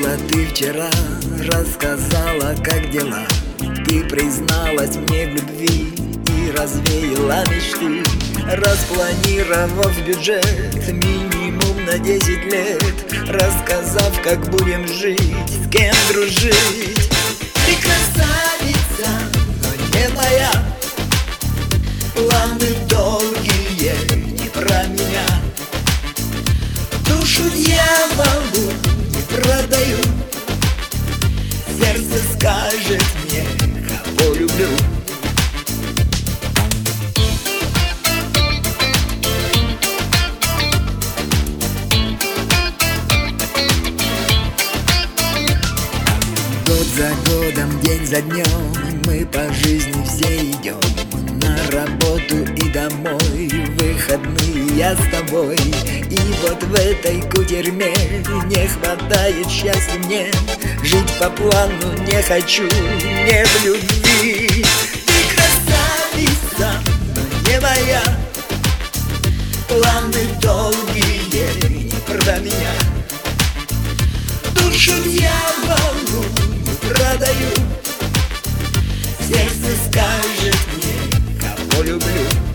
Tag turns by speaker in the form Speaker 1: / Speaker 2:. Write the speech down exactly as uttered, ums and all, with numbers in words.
Speaker 1: Милая, ты вчера рассказала, как дела. Ты призналась мне в любви и развеяла мечты, распланировав бюджет минимум на десять лет, рассказав, как будем жить, с кем дружить. Ты красавица, но не моя. Планы долгие, не про меня. Душу дьяволу не продаю. Сердце скажет мне, кого люблю. Год за годом, день за днем мы по жизни все идем. На работу и домой, выходные я с тобой. И вот в этой кутерьме не хватает счастья мне. Жить по плану не хочу, не в любви. Ты красавица, но не моя. Планы долгие, не про меня. Душу дьяволу не продаю. Сердце скажет мне, кого люблю.